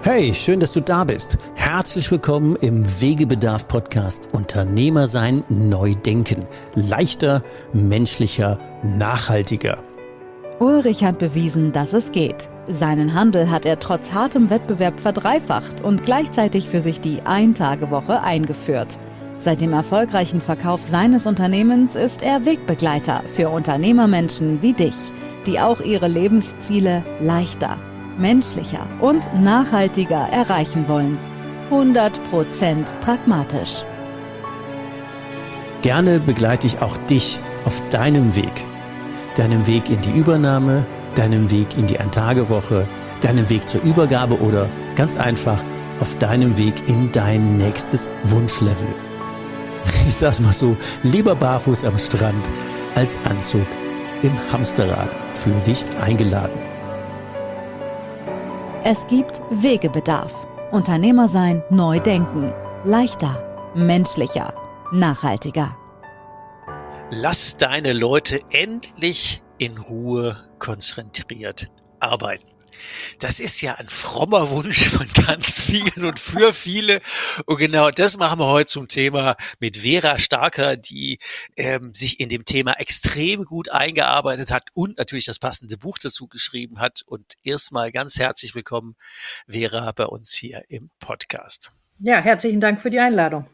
Hey, schön, dass du da bist. Herzlich willkommen im Wegebedarf-Podcast Unternehmer sein, neu denken. Leichter, menschlicher, nachhaltiger. Ulrich hat bewiesen, dass es geht. Seinen Handel hat er trotz hartem Wettbewerb verdreifacht und gleichzeitig für sich die Ein-Tage-Woche eingeführt. Seit dem erfolgreichen Verkauf seines Unternehmens ist er Wegbegleiter für Unternehmermenschen wie dich, die auch ihre Lebensziele leichter, menschlicher und nachhaltiger erreichen wollen. 100% pragmatisch. Gerne begleite ich auch dich auf deinem Weg. Deinem Weg in die Übernahme, deinem Weg in die Ein-Tage-Woche, deinem Weg zur Übergabe oder ganz einfach auf deinem Weg in dein nächstes Wunschlevel. Ich sag's mal so, lieber barfuß am Strand als Anzug im Hamsterrad. Fühl dich eingeladen. Es gibt Wegebedarf. Unternehmer sein, neu denken. Leichter, menschlicher, nachhaltiger. Lass deine Leute endlich in Ruhe konzentriert arbeiten. Das ist ja ein frommer Wunsch von ganz vielen und für viele. Und genau das machen wir heute zum Thema mit Vera Starker, die sich in dem Thema extrem gut eingearbeitet hat und natürlich das passende Buch dazu geschrieben hat. Und erstmal ganz herzlich willkommen, Vera, bei uns hier im Podcast. Ja, herzlichen Dank für die Einladung.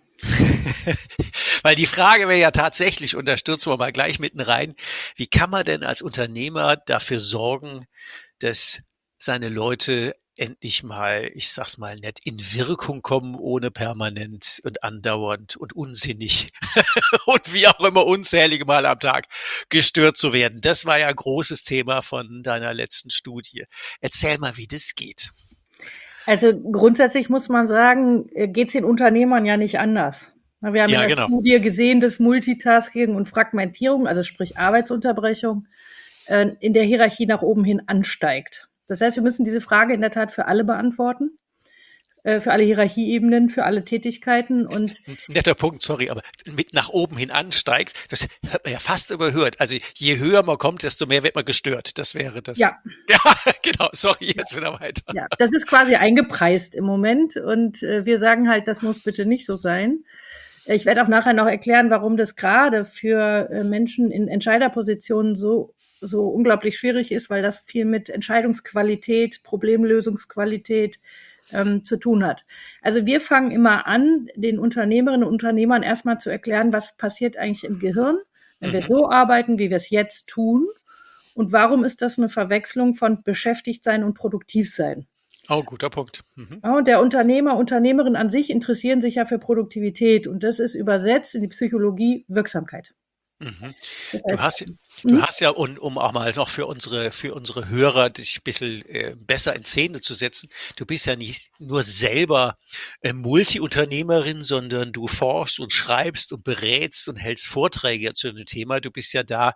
Weil die Frage wäre ja tatsächlich, und da stürzen wir mal gleich mitten rein, wie kann man denn als Unternehmer dafür sorgen, dass seine Leute endlich mal, ich sag's mal nett, in Wirkung kommen, ohne permanent und andauernd und unsinnig und wie auch immer unzählige Mal am Tag gestört zu werden. Das war ja ein großes Thema von deiner letzten Studie. Erzähl mal, wie das geht. Also grundsätzlich muss man sagen, geht's den Unternehmern ja nicht anders. Wir haben in der Studie gesehen, dass Multitasking und Fragmentierung, also sprich Arbeitsunterbrechung, in der Hierarchie nach oben hin ansteigt. Das heißt, wir müssen diese Frage in der Tat für alle beantworten, für alle Hierarchieebenen, für alle Tätigkeiten. Und netter Punkt, sorry, aber mit nach oben hin ansteigt, das hat man ja fast überhört. Also je höher man kommt, desto mehr wird man gestört. Das wäre das. Ja, genau, sorry, jetzt wieder weiter. Ja, das ist quasi eingepreist im Moment und wir sagen halt, das muss bitte nicht so sein. Ich werde auch nachher noch erklären, warum das gerade für Menschen in Entscheiderpositionen so unglaublich schwierig ist, weil das viel mit Entscheidungsqualität, Problemlösungsqualität zu tun hat. Also wir fangen immer an, den Unternehmerinnen und Unternehmern erstmal zu erklären, was passiert eigentlich im Gehirn, wenn wir so arbeiten, wie wir es jetzt tun. Und warum ist das eine Verwechslung von beschäftigt sein und produktiv sein? Oh, guter Punkt. Ja, und der Unternehmer, Unternehmerin an sich interessieren sich ja für Produktivität und das ist übersetzt in die Psychologie Wirksamkeit. Du hast ja, und um auch mal noch für unsere Hörer dich ein bisschen besser in Szene zu setzen, du bist ja nicht nur selber Multi-Unternehmerin, sondern du forschst und schreibst und berätst und hältst Vorträge zu dem Thema. Du bist ja da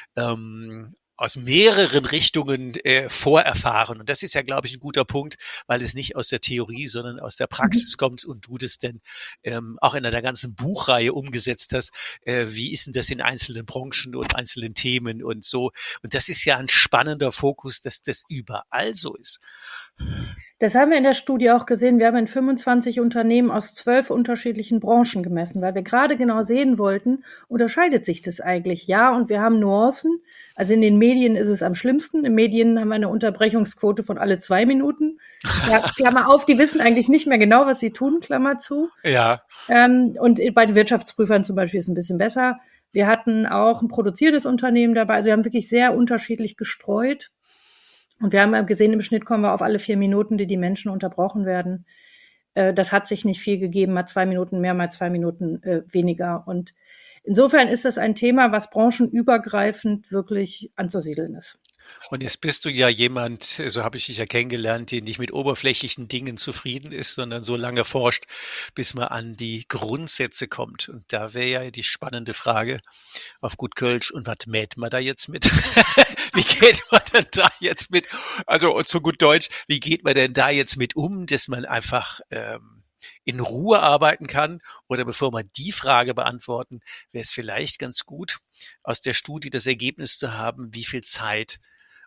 aus mehreren Richtungen vorerfahren. Und das ist ja, glaube ich, ein guter Punkt, weil es nicht aus der Theorie, sondern aus der Praxis kommt und du das denn auch in einer ganzen Buchreihe umgesetzt hast. Wie ist denn das in einzelnen Branchen und einzelnen Themen und so? Und das ist ja ein spannender Fokus, dass das überall so ist. Das haben wir in der Studie auch gesehen. Wir haben in 25 Unternehmen aus 12 unterschiedlichen Branchen gemessen, weil wir gerade genau sehen wollten, unterscheidet sich das eigentlich? Ja, und wir haben Nuancen. Also in den Medien ist es am schlimmsten. In Medien haben wir eine Unterbrechungsquote von alle 2 Minuten. Ja, Klammer auf, die wissen eigentlich nicht mehr genau, was sie tun, Klammer zu. Ja. Und bei den Wirtschaftsprüfern zum Beispiel ist es ein bisschen besser. Wir hatten auch ein produzierendes Unternehmen dabei. Also wir haben wirklich sehr unterschiedlich gestreut. Und wir haben gesehen, im Schnitt kommen wir auf alle 4 Minuten, die Menschen unterbrochen werden. Das hat sich nicht viel gegeben, mal 2 Minuten mehr, mal 2 Minuten weniger. Und insofern ist das ein Thema, was branchenübergreifend wirklich anzusiedeln ist. Und jetzt bist du ja jemand, so habe ich dich ja kennengelernt, der nicht mit oberflächlichen Dingen zufrieden ist, sondern so lange forscht, bis man an die Grundsätze kommt. Und da wäre ja die spannende Frage auf gut Kölsch, und was mäht man da jetzt mit? Wie geht man denn da jetzt mit, also zu gut Deutsch, wie geht man denn da jetzt mit um, dass man einfach in Ruhe arbeiten kann? Oder bevor wir die Frage beantworten, wäre es vielleicht ganz gut, aus der Studie das Ergebnis zu haben, wie viel Zeit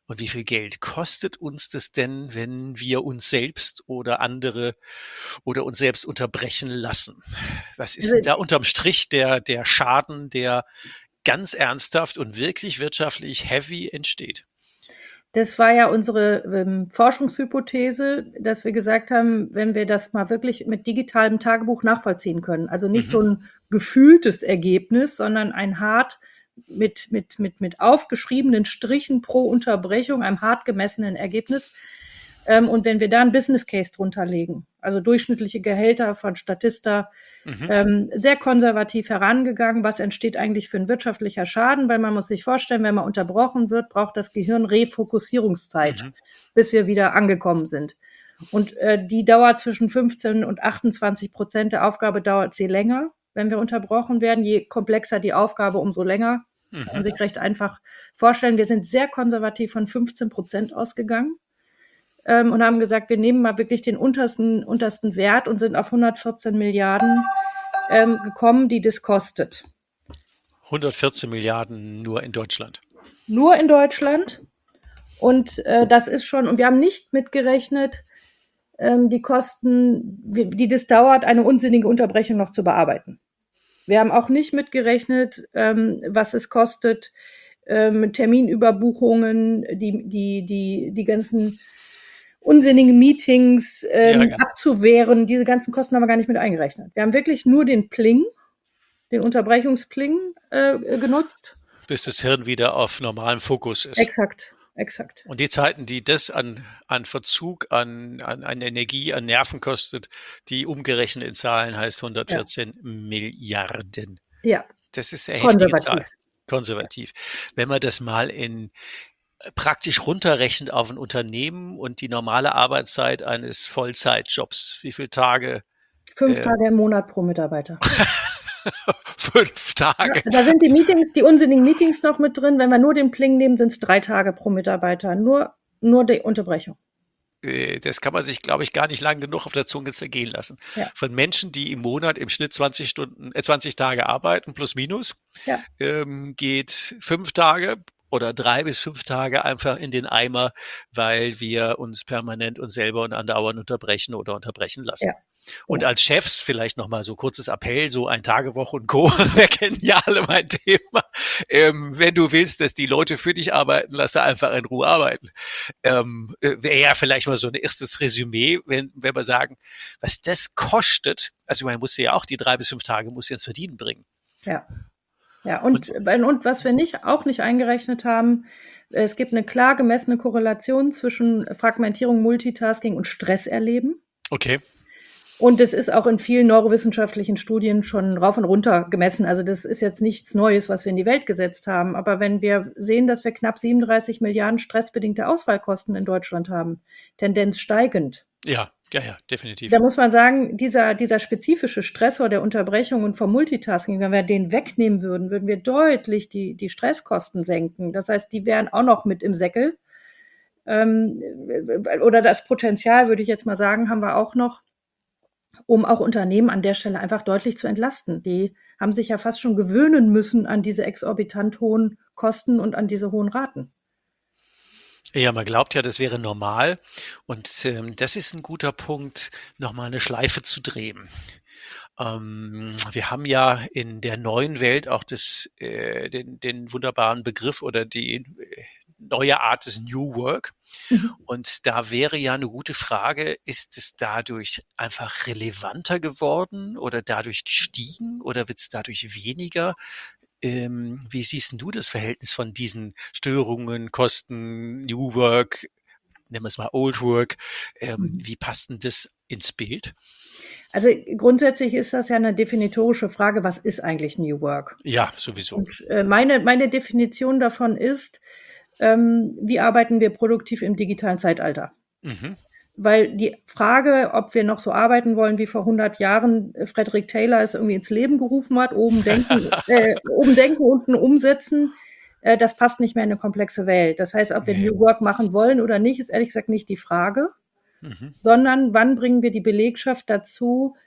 Und wie viel Geld kostet uns das denn, wenn wir uns selbst oder andere oder uns selbst unterbrechen lassen? Was ist denn da unterm Strich der Schaden, der ganz ernsthaft und wirklich wirtschaftlich heavy entsteht? Das war ja unsere Forschungshypothese, dass wir gesagt haben, wenn wir das mal wirklich mit digitalem Tagebuch nachvollziehen können, also nicht so ein gefühltes Ergebnis, sondern ein hart mit aufgeschriebenen Strichen pro Unterbrechung, einem hart gemessenen Ergebnis. Und wenn wir da einen Business Case drunter legen, also durchschnittliche Gehälter von Statista, sehr konservativ herangegangen, was entsteht eigentlich für ein wirtschaftlicher Schaden, weil man muss sich vorstellen, wenn man unterbrochen wird, braucht das Gehirn Refokussierungszeit, bis wir wieder angekommen sind. Und die dauert zwischen 15 und 28% der Aufgabe dauert sie länger, wenn wir unterbrochen werden. Je komplexer die Aufgabe, umso länger. Kann man sich recht einfach vorstellen. Wir sind sehr konservativ von 15% ausgegangen. Und haben gesagt, wir nehmen mal wirklich den untersten Wert und sind auf 114 Milliarden gekommen, die das kostet. 114 Milliarden nur in Deutschland. Nur in Deutschland. Und das ist schon, und wir haben nicht mitgerechnet, die Kosten, die das dauert, eine unsinnige Unterbrechung noch zu bearbeiten. Wir haben auch nicht mitgerechnet, was es kostet, Terminüberbuchungen, die ganzen unsinnigen Meetings abzuwehren. Diese ganzen Kosten haben wir gar nicht mit eingerechnet. Wir haben wirklich nur den Unterbrechungspling genutzt. Bis das Hirn wieder auf normalem Fokus ist. Exakt. Und die Zeiten, die das an Verzug, an Energie, an Nerven kostet, die umgerechnet in Zahlen heißt 114 Milliarden. Ja. Das ist eine heftige Zahl. Konservativ. Wenn man das mal praktisch runterrechnet auf ein Unternehmen und die normale Arbeitszeit eines Vollzeitjobs, wie viele Tage? 5 Tage im Monat pro Mitarbeiter. 5 Tage. Ja, da sind die unsinnigen Meetings noch mit drin. Wenn wir nur den Pling nehmen, sind es 3 Tage pro Mitarbeiter. Nur die Unterbrechung. Das kann man sich, glaube ich, gar nicht lang genug auf der Zunge zergehen lassen. Ja. Von Menschen, die im Monat im Schnitt 20 Tage arbeiten, plus minus, geht 5 Tage oder 3 bis 5 Tage einfach in den Eimer, weil wir uns permanent uns selber und andauernd unterbrechen oder unterbrechen lassen. Ja. Und als Chefs vielleicht nochmal so kurzes Appell, so Ein-Tage-Woche und Co. Wir kennen ja alle mein Thema. Wenn du willst, dass die Leute für dich arbeiten, lass sie einfach in Ruhe arbeiten. Wäre ja vielleicht mal so ein erstes Resümee, wenn wir sagen, was das kostet. Also man muss ja auch die 3 bis 5 Tage muss ins Verdienen bringen. Ja. Ja, und was wir auch nicht eingerechnet haben, es gibt eine klar gemessene Korrelation zwischen Fragmentierung, Multitasking und Stresserleben. Okay. Und es ist auch in vielen neurowissenschaftlichen Studien schon rauf und runter gemessen. Also das ist jetzt nichts Neues, was wir in die Welt gesetzt haben. Aber wenn wir sehen, dass wir knapp 37 Milliarden stressbedingte Ausfallkosten in Deutschland haben, Tendenz steigend. Ja, definitiv. Da muss man sagen, dieser spezifische Stressor der Unterbrechung und vom Multitasking, wenn wir den wegnehmen würden, würden wir deutlich die Stresskosten senken. Das heißt, die wären auch noch mit im Säckel. Oder das Potenzial, würde ich jetzt mal sagen, haben wir auch noch, um auch Unternehmen an der Stelle einfach deutlich zu entlasten. Die haben sich ja fast schon gewöhnen müssen an diese exorbitant hohen Kosten und an diese hohen Raten. Ja, man glaubt ja, das wäre normal. Und das ist ein guter Punkt, nochmal eine Schleife zu drehen. Wir haben ja in der neuen Welt auch den wunderbaren Begriff oder die neue Art des New Work. Und da wäre ja eine gute Frage, ist es dadurch einfach relevanter geworden oder dadurch gestiegen oder wird es dadurch weniger? Wie siehst du das Verhältnis von diesen Störungen, Kosten, New Work, nennen wir es mal Old Work? Wie passt denn das ins Bild? Also grundsätzlich ist das ja eine definitorische Frage, was ist eigentlich New Work? Ja, sowieso. Und meine Definition davon ist, wie arbeiten wir produktiv im digitalen Zeitalter? Weil die Frage, ob wir noch so arbeiten wollen wie vor 100 Jahren, Frederick Taylor es irgendwie ins Leben gerufen hat, oben denken, unten umsetzen, das passt nicht mehr in eine komplexe Welt. Das heißt, ob wir New Work machen wollen oder nicht, ist ehrlich gesagt nicht die Frage, sondern wann bringen wir die Belegschaft dazu,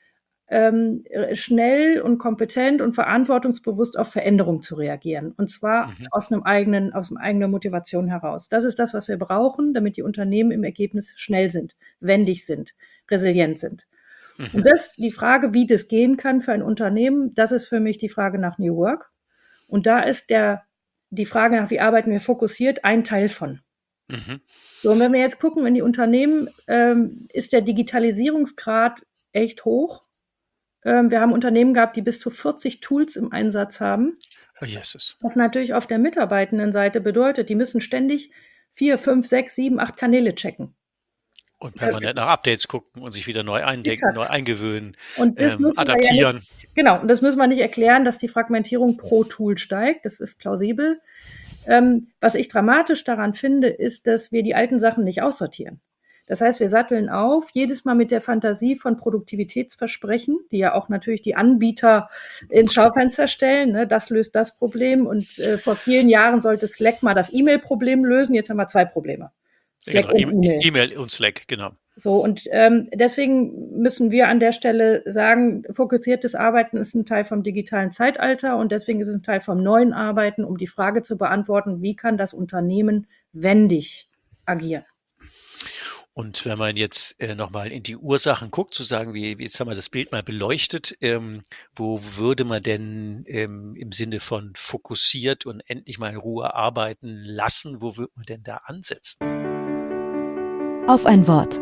schnell und kompetent und verantwortungsbewusst auf Veränderung zu reagieren. Und zwar aus dem eigenen Motivation heraus. Das ist das, was wir brauchen, damit die Unternehmen im Ergebnis schnell sind, wendig sind, resilient sind. Und die Frage, wie das gehen kann für ein Unternehmen, das ist für mich die Frage nach New Work. Und da ist die Frage nach, wie arbeiten wir fokussiert, ein Teil von. So, und wenn wir jetzt gucken in die Unternehmen, ist der Digitalisierungsgrad echt hoch. Wir haben Unternehmen gehabt, die bis zu 40 Tools im Einsatz haben. Oh, Jesus. Was natürlich auf der Mitarbeitendenseite bedeutet, die müssen ständig 4, 5, 6, 7, 8 Kanäle checken. Und permanent nach Updates gucken und sich wieder neu eindenken, neu eingewöhnen, und das adaptieren. Genau, und das müssen wir nicht erklären, dass die Fragmentierung pro Tool steigt. Das ist plausibel. Was ich dramatisch daran finde, ist, dass wir die alten Sachen nicht aussortieren. Das heißt, wir satteln auf, jedes Mal mit der Fantasie von Produktivitätsversprechen, die ja auch natürlich die Anbieter ins Schaufenster stellen. Ne? Das löst das Problem. Und vor vielen Jahren sollte Slack mal das E-Mail-Problem lösen. Jetzt haben wir 2 Probleme. Slack und E-Mail. E-Mail und Slack, genau. So, und deswegen müssen wir an der Stelle sagen, fokussiertes Arbeiten ist ein Teil vom digitalen Zeitalter und deswegen ist es ein Teil vom neuen Arbeiten, um die Frage zu beantworten, wie kann das Unternehmen wendig agieren? Und wenn man jetzt nochmal in die Ursachen guckt, zu sagen, jetzt haben wir das Bild mal beleuchtet, wo würde man denn im Sinne von fokussiert und endlich mal in Ruhe arbeiten lassen, wo würde man denn da ansetzen? Auf ein Wort.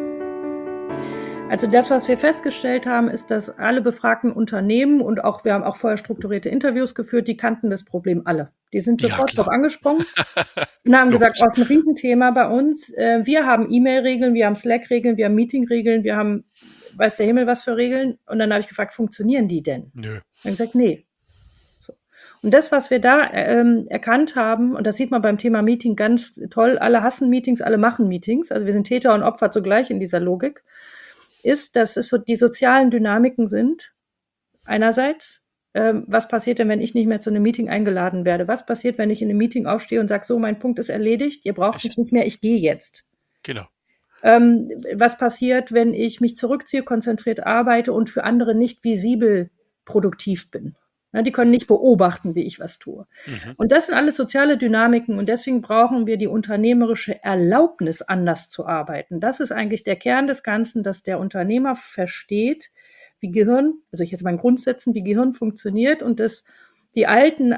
Also das, was wir festgestellt haben, ist, dass alle befragten Unternehmen und wir haben auch vorher strukturierte Interviews geführt, die kannten das Problem alle. Die sind sofort drauf angesprungen und haben gesagt, oh, ist ein Riesenthema bei uns. Wir haben E-Mail-Regeln, wir haben Slack-Regeln, wir haben Meeting-Regeln, wir haben weiß der Himmel was für Regeln. Und dann habe ich gefragt, funktionieren die denn? Nö. Und ich gesagt, nee. So. Und das, was wir da erkannt haben, und das sieht man beim Thema Meeting ganz toll, alle hassen Meetings, alle machen Meetings, also wir sind Täter und Opfer zugleich in dieser Logik, ist, dass es so die sozialen Dynamiken sind. Einerseits, was passiert denn, wenn ich nicht mehr zu einem Meeting eingeladen werde? Was passiert, wenn ich in einem Meeting aufstehe und sage, so, mein Punkt ist erledigt, ihr braucht mich nicht mehr, ich gehe jetzt. Genau. Was passiert, wenn ich mich zurückziehe, konzentriert arbeite und für andere nicht visibel produktiv bin? Ja, die können nicht beobachten, wie ich was tue. Und das sind alles soziale Dynamiken und deswegen brauchen wir die unternehmerische Erlaubnis, anders zu arbeiten. Das ist eigentlich der Kern des Ganzen, dass der Unternehmer versteht, wie Gehirn, also ich jetzt mal in Grundsätzen, wie Gehirn funktioniert und dass die alten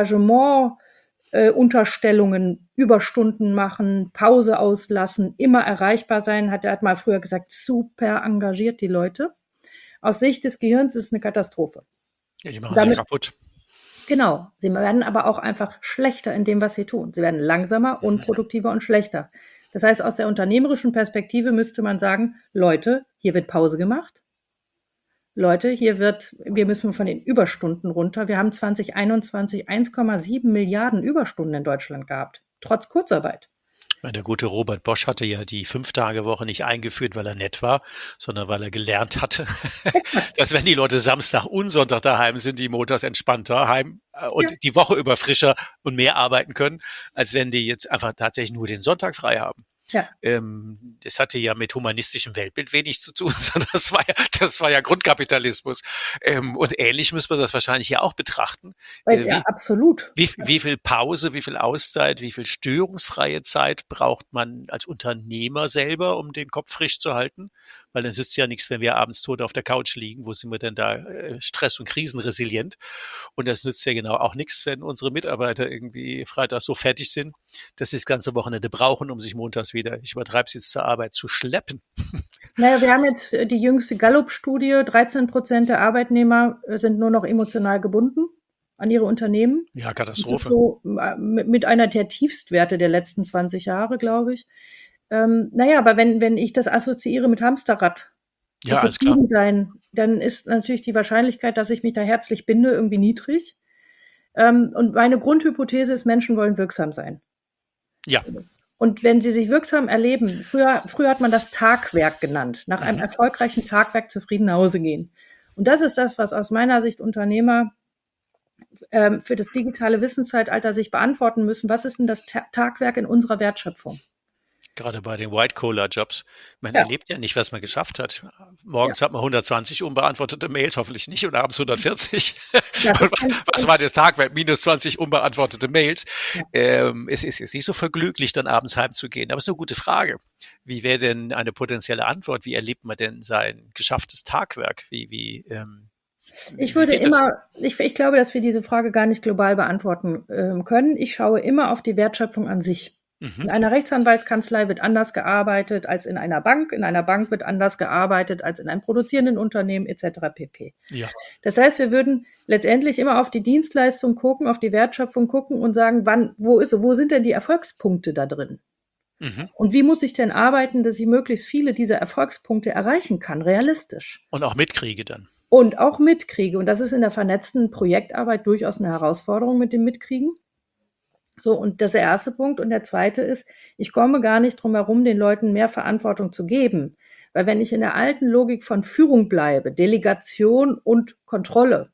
Unterstellungen, Überstunden machen, Pause auslassen, immer erreichbar sein, er hat mal früher gesagt, super engagiert die Leute. Aus Sicht des Gehirns ist es eine Katastrophe. Ja, die machen sich kaputt. Genau. Sie werden aber auch einfach schlechter in dem, was sie tun. Sie werden langsamer, unproduktiver und schlechter. Das heißt, aus der unternehmerischen Perspektive müsste man sagen, Leute, hier wird Pause gemacht. Leute, wir müssen von den Überstunden runter. Wir haben 2021 1,7 Milliarden Überstunden in Deutschland gehabt, trotz Kurzarbeit. Der gute Robert Bosch hatte ja die 5-Tage-Woche nicht eingeführt, weil er nett war, sondern weil er gelernt hatte, dass wenn die Leute Samstag und Sonntag daheim sind, die montags entspannter heim und die Woche über frischer und mehr arbeiten können, als wenn die jetzt einfach tatsächlich nur den Sonntag frei haben. Ja. Das hatte ja mit humanistischem Weltbild wenig zu tun, sondern das war ja Grundkapitalismus. Und ähnlich müssen wir das wahrscheinlich ja auch betrachten. Ja, absolut. Wie viel Pause, wie viel Auszeit, wie viel störungsfreie Zeit braucht man als Unternehmer selber, um den Kopf frisch zu halten? Weil dann nützt ja nichts, wenn wir abends tot auf der Couch liegen. Wo sind wir denn da stress- und krisenresilient? Und das nützt ja genau auch nichts, wenn unsere Mitarbeiter irgendwie freitags so fertig sind, dass sie das ganze Wochenende brauchen, um sich montags wieder, ich übertreibe es jetzt, zur Arbeit zu schleppen. Naja, wir haben jetzt die jüngste Gallup-Studie, 13% der Arbeitnehmer sind nur noch emotional gebunden an ihre Unternehmen. Ja, Katastrophe. So, mit einer der Tiefstwerte der letzten 20 Jahre, glaube ich. Naja, aber wenn ich das assoziiere mit Hamsterrad, ja, alles klar, dann ist natürlich die Wahrscheinlichkeit, dass ich mich da herzlich binde, irgendwie niedrig. Und meine Grundhypothese ist, Menschen wollen wirksam sein. Ja. Und wenn sie sich wirksam erleben, früher hat man das Tagwerk genannt, nach einem erfolgreichen Tagwerk zufrieden nach Hause gehen. Und das ist das, was aus meiner Sicht Unternehmer für das digitale Wissenszeitalter sich beantworten müssen. Was ist denn das Tagwerk in unserer Wertschöpfung? Gerade bei den White-Collar-Jobs. Man Ja. erlebt ja nicht, was man geschafft hat. Morgens hat man 120 unbeantwortete Mails, hoffentlich nicht, und abends 140. Was war der Tagwert? Minus 20 unbeantwortete Mails. Es ist jetzt nicht so vergnüglich, dann abends heimzugehen. Aber es ist eine gute Frage. Wie wäre denn eine potenzielle Antwort? Wie erlebt man denn sein geschafftes Tagwerk? Ich glaube, dass wir diese Frage gar nicht global beantworten können. Ich schaue immer auf die Wertschöpfung an sich. In einer Rechtsanwaltskanzlei wird anders gearbeitet als in einer Bank. In einer Bank wird anders gearbeitet als in einem produzierenden Unternehmen etc. pp. Ja. Das heißt, wir würden letztendlich immer auf die Dienstleistung gucken, auf die Wertschöpfung gucken und sagen, wo sind denn die Erfolgspunkte da drin? Und wie muss ich denn arbeiten, dass ich möglichst viele dieser Erfolgspunkte erreichen kann, realistisch? Und auch mitkriege dann. Und auch mitkriege. Und das ist in der vernetzten Projektarbeit durchaus eine Herausforderung mit dem Mitkriegen. So, und das ist der erste Punkt. Und der zweite ist, ich komme gar nicht drum herum, den Leuten mehr Verantwortung zu geben. Weil wenn ich in der alten Logik von Führung bleibe, Delegation und Kontrolle,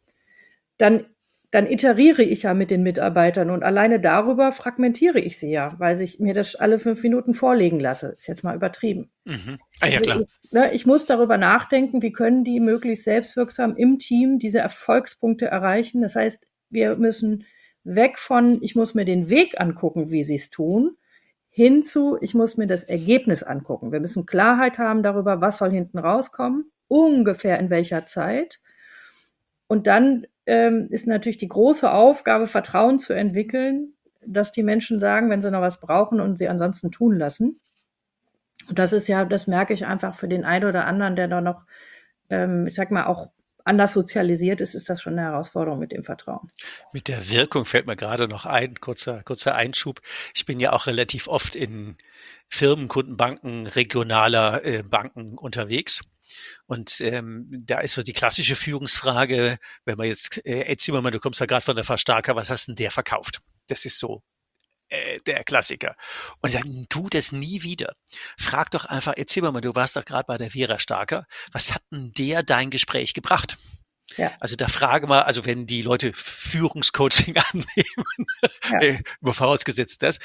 dann iteriere ich ja mit den Mitarbeitern und alleine darüber fragmentiere ich sie ja, weil ich mir das alle 5 Minuten vorlegen lasse. Ist jetzt mal übertrieben. Ja, klar. Ich muss darüber nachdenken, wie können die möglichst selbstwirksam im Team diese Erfolgspunkte erreichen. Das heißt, wir müssen weg von, ich muss mir den Weg angucken, wie sie es tun, hin zu, ich muss mir das Ergebnis angucken. Wir müssen Klarheit haben darüber, was soll hinten rauskommen, ungefähr in welcher Zeit. Und dann ist natürlich die große Aufgabe, Vertrauen zu entwickeln, dass die Menschen sagen, wenn sie noch was brauchen und sie ansonsten tun lassen. Und das merke ich einfach für den einen oder anderen, der da noch, ich sag mal, auch anders sozialisiert ist das schon eine Herausforderung mit dem Vertrauen. Mit der Wirkung fällt mir gerade noch ein, kurzer Einschub. Ich bin ja auch relativ oft in Firmenkundenbanken, regionaler Banken unterwegs. Und da ist so die klassische Führungsfrage, wenn man jetzt, erzähl mal, du kommst ja gerade von der Verstärker, was hast denn der verkauft? Das ist so der Klassiker. Und dann tu das nie wieder. Frag doch einfach, erzähl mal, du warst doch gerade bei der Vera Starker, was hat denn der dein Gespräch gebracht? Ja. Also da frage mal, also wenn die Leute Führungscoaching annehmen, vorausgesetzt das,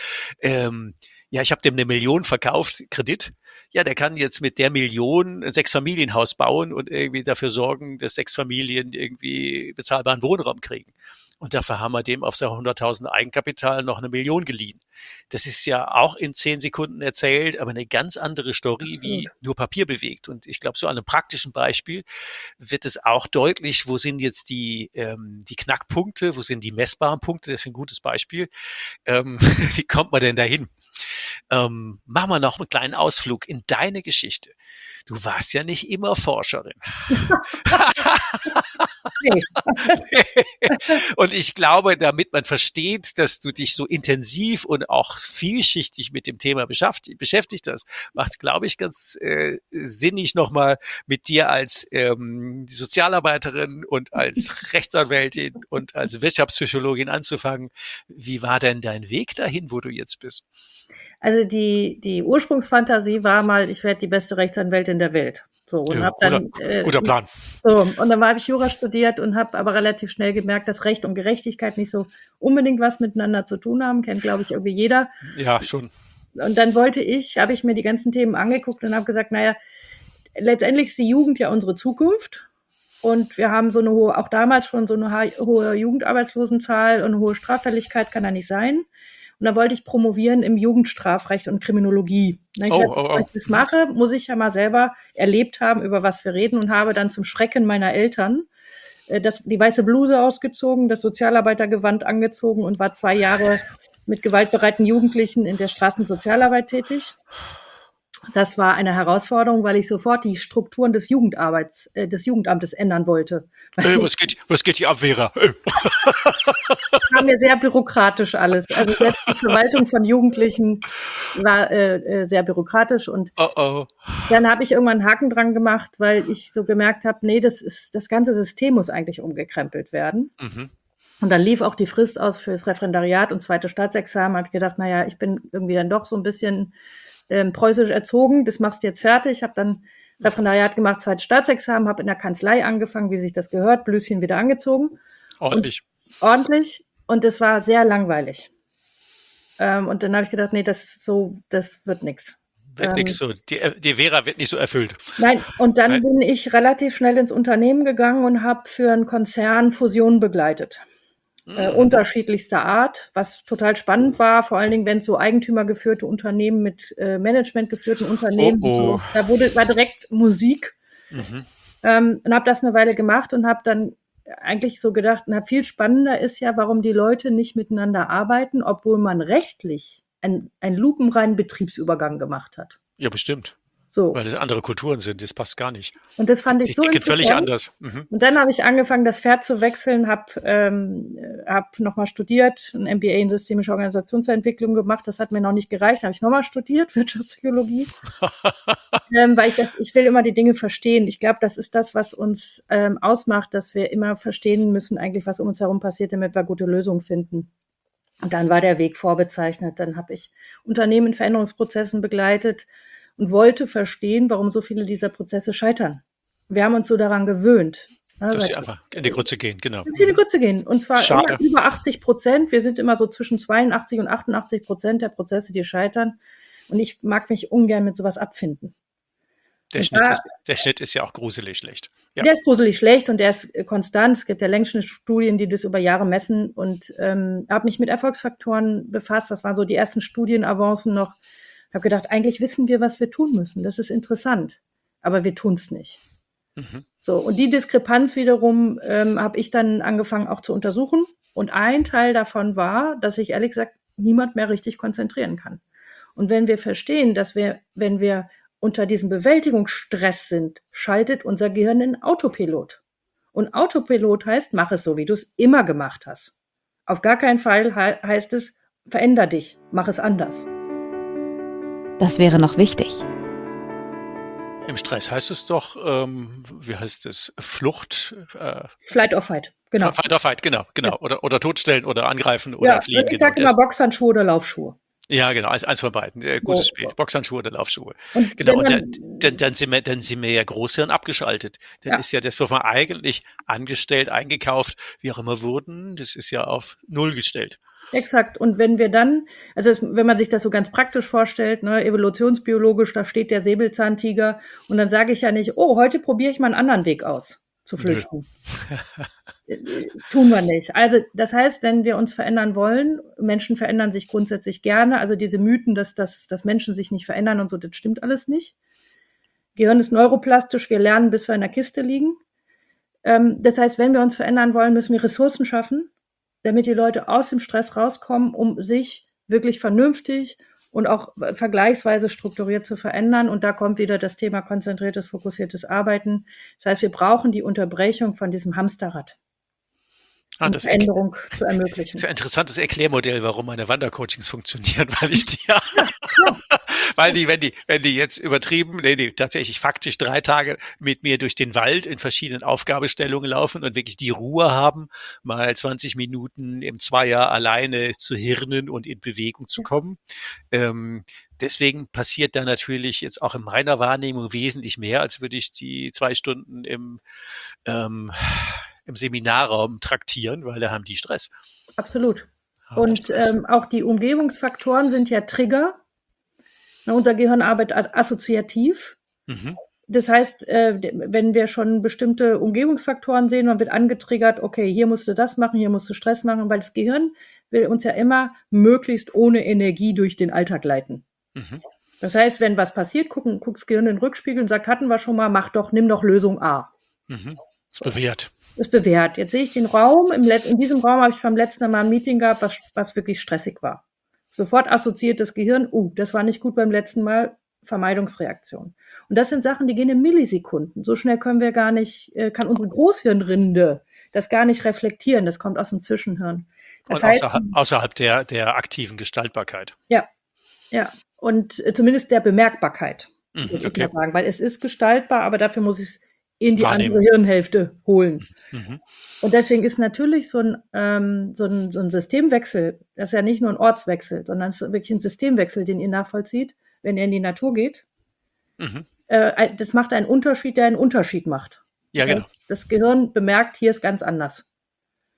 ich habe dem 1 Million verkauft, Kredit. Ja, der kann jetzt mit der 1 Million ein 6-Familienhaus bauen und irgendwie dafür sorgen, dass 6 Familien irgendwie bezahlbaren Wohnraum kriegen. Und dafür haben wir dem auf sein 100.000 Eigenkapital noch 1 Million geliehen. Das ist ja auch in 10 Sekunden erzählt, aber eine ganz andere Story, wie nur Papier bewegt. Und ich glaube, so an einem praktischen Beispiel wird es auch deutlich, wo sind jetzt die Knackpunkte, wo sind die messbaren Punkte. Das ist ein gutes Beispiel. Wie kommt man denn dahin? Machen wir noch einen kleinen Ausflug in deine Geschichte. Du warst ja nicht immer Forscherin. Nee. Und ich glaube, damit man versteht, dass du dich so intensiv und auch vielschichtig mit dem Thema beschäftigt hast, macht es, glaube ich, ganz sinnig, nochmal mit dir als Sozialarbeiterin und als Rechtsanwältin und als Wirtschaftspsychologin anzufangen. Wie war denn dein Weg dahin, wo du jetzt bist? Also die Ursprungsfantasie war mal, ich werde die beste Rechtsanwältin der Welt. So, und Ja, hab dann, guter Plan. So, und dann habe ich Jura studiert und habe aber relativ schnell gemerkt, dass Recht und Gerechtigkeit nicht so unbedingt was miteinander zu tun haben. Kennt, glaube ich, irgendwie jeder. Ja, schon. Und dann habe ich mir die ganzen Themen angeguckt und habe gesagt, naja, letztendlich ist die Jugend ja unsere Zukunft. Und wir haben auch damals schon so eine hohe Jugendarbeitslosenzahl und eine hohe Straffälligkeit kann da nicht sein. Und dann wollte ich promovieren im Jugendstrafrecht und Kriminologie. Wenn ich das mache, muss ich ja mal selber erlebt haben, über was wir reden, und habe dann zum Schrecken meiner Eltern die weiße Bluse ausgezogen, das Sozialarbeitergewand angezogen und war 2 Jahre mit gewaltbereiten Jugendlichen in der Straßensozialarbeit tätig. Das war eine Herausforderung, weil ich sofort die Strukturen des Jugendamtes ändern wollte. Was geht hier ab, Vera? War mir sehr bürokratisch alles. Also selbst die Verwaltung von Jugendlichen war sehr bürokratisch. Und dann habe ich irgendwann einen Haken dran gemacht, weil ich so gemerkt habe, nee, das ganze System muss eigentlich umgekrempelt werden. Und dann lief auch die Frist aus für das Referendariat und 2. Staatsexamen. Habe ich gedacht, naja, ich bin irgendwie dann doch so ein bisschen preußisch erzogen, das machst du jetzt fertig. Ich habe dann Referendariat gemacht, 2. Staatsexamen, habe in der Kanzlei angefangen, wie sich das gehört, Blüschen wieder angezogen. Ordentlich. Ordentlich. Und es war sehr langweilig. Und dann habe ich gedacht, nee, das wird nichts. Wird nichts so, die Vera wird nicht so erfüllt. Nein, und dann Nein? bin ich relativ schnell ins Unternehmen gegangen und habe für einen Konzern Fusionen begleitet. Unterschiedlichster Art, was total spannend war, vor allen Dingen, wenn es so eigentümergeführte Unternehmen mit managementgeführten Unternehmen, Oh. So, war direkt Musik. Und habe das eine Weile gemacht und habe dann eigentlich so gedacht, viel spannender ist ja, warum die Leute nicht miteinander arbeiten, obwohl man rechtlich einen lupenreinen Betriebsübergang gemacht hat. Ja, bestimmt. So. Weil es andere Kulturen sind, das passt gar nicht. Und das fand ich Die so ticken interessant. völlig anders. Und dann habe ich angefangen, das Pferd zu wechseln, habe nochmal studiert, ein MBA in systemische Organisationsentwicklung gemacht. Das hat mir noch nicht gereicht. Habe ich nochmal studiert, Wirtschaftspsychologie, weil ich will immer die Dinge verstehen. Ich glaube, das ist das, was uns ausmacht, dass wir immer verstehen müssen, eigentlich, was um uns herum passiert, damit wir gute Lösungen finden. Und dann war der Weg vorbezeichnet. Dann habe ich Unternehmen in Veränderungsprozessen begleitet und wollte verstehen, warum so viele dieser Prozesse scheitern. Wir haben uns so daran gewöhnt. Dass sie einfach in die Grütze gehen, genau. Dass sie in die Grütze gehen. Und zwar Schade. immer über 80%. Wir sind immer so zwischen 82 und 88% der Prozesse, die scheitern. Und ich mag mich ungern mit sowas abfinden. Der Schnitt ist ja auch gruselig schlecht. Ja. Der ist gruselig schlecht und der ist konstant. Es gibt ja längst Studien, die das über Jahre messen. Und habe mich mit Erfolgsfaktoren befasst. Das waren so die ersten Studienavancen noch. Ich habe gedacht, eigentlich wissen wir, was wir tun müssen. Das ist interessant. Aber wir tun es nicht. So, und die Diskrepanz wiederum habe ich dann angefangen auch zu untersuchen. Und ein Teil davon war, dass sich ehrlich gesagt niemand mehr richtig konzentrieren kann. Und wenn wir verstehen, dass wenn wir unter diesem Bewältigungsstress sind, schaltet unser Gehirn in Autopilot. Und Autopilot heißt, mach es so, wie du es immer gemacht hast. Auf gar keinen Fall heißt es, veränder dich, mach es anders. Das wäre noch wichtig. Im Stress heißt es doch, wie heißt es, Flucht? Flight or Fight, genau. Fight or Fight, genau. Ja. Oder totstellen oder angreifen oder fliehen. Ich sage immer Boxhandschuhe oder Laufschuhe. Ja, genau, eins von beiden. Gutes Spiel. Boxhandschuhe oder Laufschuhe. Und genau, und dann sind wir ja Großhirn abgeschaltet. Dann ist ja das, was wir eigentlich angestellt, eingekauft, wie auch immer wurden, das ist ja auf Null gestellt. Exakt. Und wenn wir dann, wenn man sich das so ganz praktisch vorstellt, ne, evolutionsbiologisch, da steht der Säbelzahntiger und dann sage ich ja nicht, oh, heute probiere ich mal einen anderen Weg aus, zu flüchten. Tun wir nicht. Also das heißt, wenn wir uns verändern wollen, Menschen verändern sich grundsätzlich gerne, also diese Mythen, dass Menschen sich nicht verändern und so, das stimmt alles nicht. Gehirn ist neuroplastisch, wir lernen, bis wir in der Kiste liegen. Das heißt, wenn wir uns verändern wollen, müssen wir Ressourcen schaffen, damit die Leute aus dem Stress rauskommen, um sich wirklich vernünftig und auch vergleichsweise strukturiert zu verändern. Und da kommt wieder das Thema konzentriertes, fokussiertes Arbeiten. Das heißt, wir brauchen die Unterbrechung von diesem Hamsterrad, um Veränderung zu ermöglichen. Das ist ein interessantes Erklärmodell, warum meine Wandercoachings funktionieren, weil ich die weil wenn die jetzt übertrieben, tatsächlich faktisch 3 Tage mit mir durch den Wald in verschiedenen Aufgabestellungen laufen und wirklich die Ruhe haben, mal 20 Minuten im Zweier alleine zu hirnen und in Bewegung zu kommen. Deswegen passiert da natürlich jetzt auch in meiner Wahrnehmung wesentlich mehr, als würde ich die 2 Stunden im Seminarraum traktieren, weil da haben die Stress. Absolut. Und auch die Umgebungsfaktoren sind ja Trigger. Unser Gehirn arbeitet assoziativ. Das heißt, wenn wir schon bestimmte Umgebungsfaktoren sehen, dann wird angetriggert, okay, hier musst du das machen, hier musst du Stress machen, weil das Gehirn will uns ja immer möglichst ohne Energie durch den Alltag leiten. Das heißt, wenn was passiert, guckt das Gehirn in den Rückspiegel und sagt, hatten wir schon mal, nimm doch Lösung A. Ist bewährt. Ist bewährt. Jetzt sehe ich den Raum. In diesem Raum habe ich beim letzten Mal ein Meeting gehabt, was wirklich stressig war. Sofort assoziiert das Gehirn, das war nicht gut beim letzten Mal, Vermeidungsreaktion. Und das sind Sachen, die gehen in Millisekunden. So schnell können wir gar nicht, kann unsere Großhirnrinde das gar nicht reflektieren. Das kommt aus dem Zwischenhirn. Das heißt, außerhalb der aktiven Gestaltbarkeit. Ja. Und zumindest der Bemerkbarkeit, würde ich mal sagen. Weil es ist gestaltbar, aber dafür muss ich es in die andere Hirnhälfte holen. Und deswegen ist natürlich so ein Systemwechsel, das ist ja nicht nur ein Ortswechsel, sondern es ist wirklich ein Systemwechsel, den ihr nachvollzieht, wenn ihr in die Natur geht. Das macht einen Unterschied, der einen Unterschied macht. Ja, genau. Das Gehirn bemerkt, hier ist ganz anders.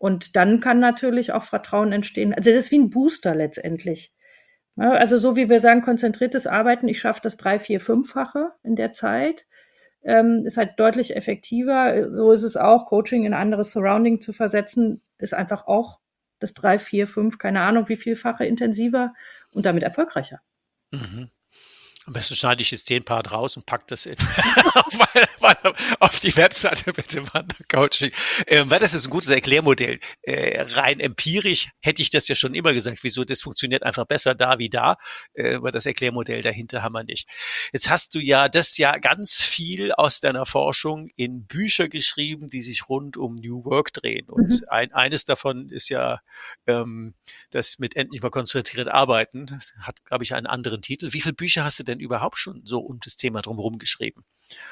Und dann kann natürlich auch Vertrauen entstehen. Also das ist wie ein Booster letztendlich. Ja, also so wie wir sagen, konzentriertes Arbeiten, ich schaffe das 3-, 4-, 5-fache in der Zeit, ist halt deutlich effektiver. So ist es auch, Coaching in ein anderes Surrounding zu versetzen, ist einfach auch das 3-, 4-, 5, keine Ahnung wie vielfache intensiver und damit erfolgreicher. Mhm. Am besten schneide ich jetzt den Part raus und pack das auf die Webseite bitte Wandercoaching. Weil das ist ein gutes Erklärmodell. Rein empirisch hätte ich das ja schon immer gesagt. Wieso? Das funktioniert einfach besser da wie da. Aber das Erklärmodell dahinter haben wir nicht. Jetzt hast du ja das ja ganz viel aus deiner Forschung in Bücher geschrieben, die sich rund um New Work drehen. Und eines davon ist ja das mit endlich mal konzentriert arbeiten. Hat, glaube ich, einen anderen Titel. Wie viele Bücher hast du denn überhaupt schon so um das Thema drumherum geschrieben?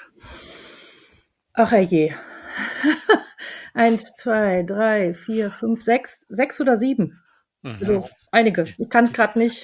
Ach herrje. 1, 2, 3, 4, 5, 6 oder 7. Also einige. Ich kann es gerade nicht.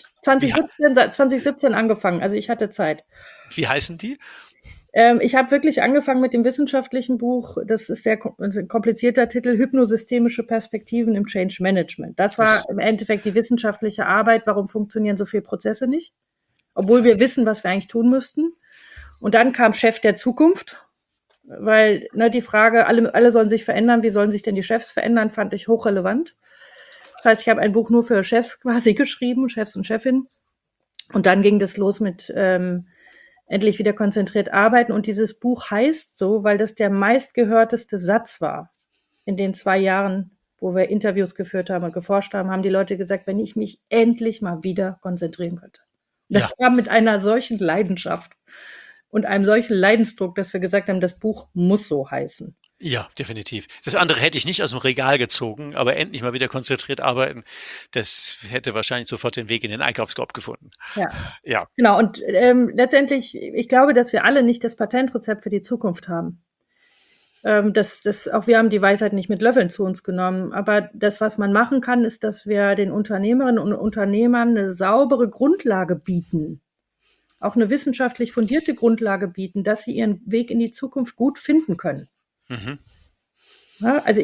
2017 angefangen, also ich hatte Zeit. Wie heißen die? Ich habe wirklich angefangen mit dem wissenschaftlichen Buch, das ist ein komplizierter Titel, Hypnosystemische Perspektiven im Change Management. Das war im Endeffekt die wissenschaftliche Arbeit, warum funktionieren so viele Prozesse nicht, obwohl wir wissen, was wir eigentlich tun müssten. Und dann kam Chef der Zukunft, weil die Frage, alle sollen sich verändern, wie sollen sich denn die Chefs verändern, fand ich hochrelevant. Das heißt, ich habe ein Buch nur für Chefs quasi geschrieben, Chefs und Chefinnen. Und dann ging das los mit endlich wieder konzentriert arbeiten. Und dieses Buch heißt so, weil das der meistgehörteste Satz war. In den 2 Jahren, wo wir Interviews geführt haben und geforscht haben, haben die Leute gesagt, wenn ich mich endlich mal wieder konzentrieren könnte. Und das kam mit einer solchen Leidenschaft und einem solchen Leidensdruck, dass wir gesagt haben, das Buch muss so heißen. Ja, definitiv. Das andere hätte ich nicht aus dem Regal gezogen, aber endlich mal wieder konzentriert arbeiten, das hätte wahrscheinlich sofort den Weg in den Einkaufskorb gefunden. Ja. Genau. Und letztendlich, ich glaube, dass wir alle nicht das Patentrezept für die Zukunft haben. Auch wir haben die Weisheit nicht mit Löffeln zu uns genommen. Aber das, was man machen kann, ist, dass wir den Unternehmerinnen und Unternehmern eine saubere Grundlage bieten. Auch eine wissenschaftlich fundierte Grundlage bieten, dass sie ihren Weg in die Zukunft gut finden können. Ja, also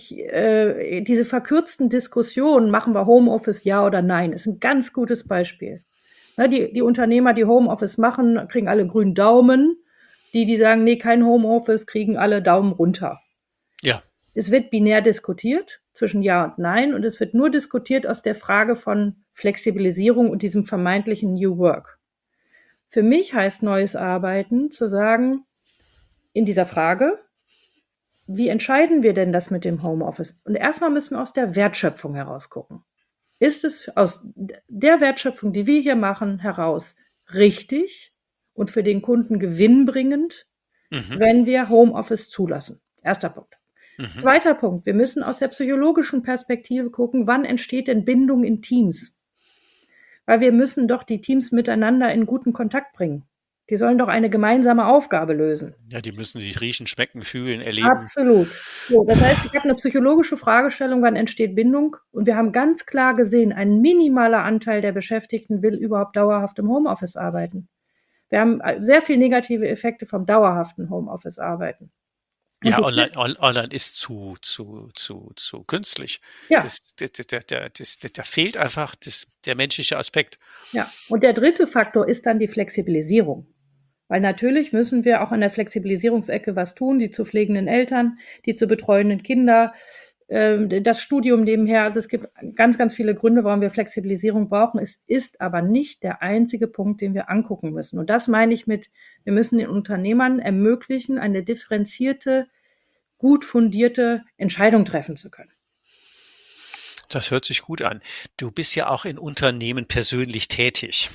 diese verkürzten Diskussionen, machen wir Homeoffice ja oder nein, ist ein ganz gutes Beispiel. Ja, die Unternehmer, die Homeoffice machen, kriegen alle grünen Daumen. Die sagen, nee, kein Homeoffice, kriegen alle Daumen runter. Ja. Es wird binär diskutiert zwischen Ja und Nein und es wird nur diskutiert aus der Frage von Flexibilisierung und diesem vermeintlichen New Work. Für mich heißt neues Arbeiten zu sagen, in dieser Frage, wie entscheiden wir denn das mit dem Homeoffice? Und erstmal müssen wir aus der Wertschöpfung heraus gucken. Ist es aus der Wertschöpfung, die wir hier machen, heraus richtig und für den Kunden gewinnbringend, wenn wir Homeoffice zulassen? Erster Punkt. Zweiter Punkt, wir müssen aus der psychologischen Perspektive gucken, wann entsteht denn Bindung in Teams? Weil wir müssen doch die Teams miteinander in guten Kontakt bringen. Die sollen doch eine gemeinsame Aufgabe lösen. Ja, die müssen sich riechen, schmecken, fühlen, erleben. Absolut. So, das heißt, ich habe eine psychologische Fragestellung, wann entsteht Bindung? Und wir haben ganz klar gesehen, ein minimaler Anteil der Beschäftigten will überhaupt dauerhaft im Homeoffice arbeiten. Wir haben sehr viele negative Effekte vom dauerhaften Homeoffice-Arbeiten. Ja, online ist zu künstlich. Ja. Da fehlt einfach der menschliche Aspekt. Ja, und der dritte Faktor ist dann die Flexibilisierung. Weil natürlich müssen wir auch an der Flexibilisierungsecke was tun, die zu pflegenden Eltern, die zu betreuenden Kinder, das Studium nebenher. Also es gibt ganz, ganz viele Gründe, warum wir Flexibilisierung brauchen. Es ist aber nicht der einzige Punkt, den wir angucken müssen. Und das meine ich mit, wir müssen den Unternehmern ermöglichen, eine differenzierte, gut fundierte Entscheidung treffen zu können. Das hört sich gut an. Du bist ja auch in Unternehmen persönlich tätig.